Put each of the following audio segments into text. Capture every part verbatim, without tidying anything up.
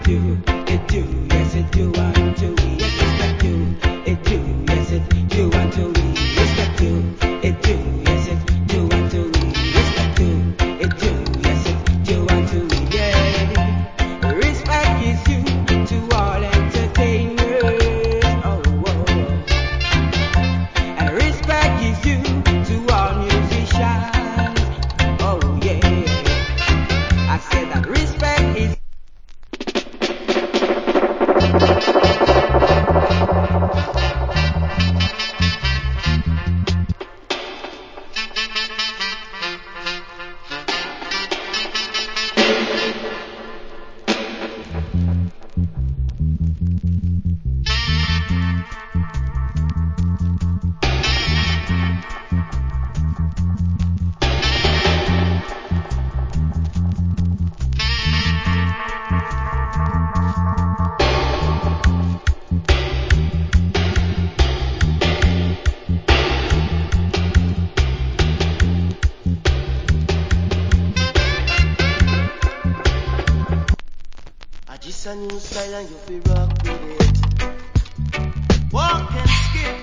do, it do, yes it do unto we. Yes, respect do, it do, yes it do unto we. Respect do, it do, yes it do unto we. Respect do, it do, yes it do unto we. Yeah, respect is due to all entertainers. Oh, oh, oh. And respect is due to all musicians. Oh yeah, I said that respect is. I just a new style and you feel rock with it. Walk and skip.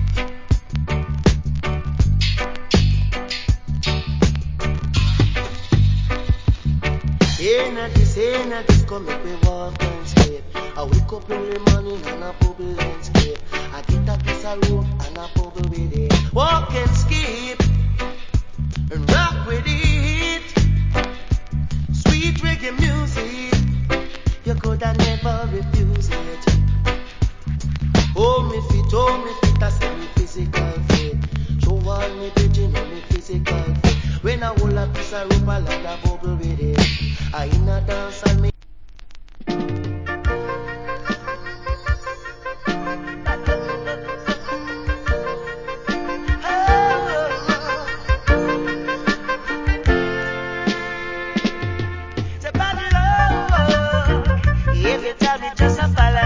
Ain't a this, ain't a this, come make me walk and skip. I wake up in the morning and I bubble and skip. I get a piece of rope and I bubble with it. Walk and skip and rock with it. Sweet reggae music, you coulda never refuse it. Hold me fit, hold me fit, I say me physical fit. Show all me bitchin' on me physical fit. When I hold a piece of rope, I like a bubble with it. I in a dance and me. Say bad luck, every time it just a fall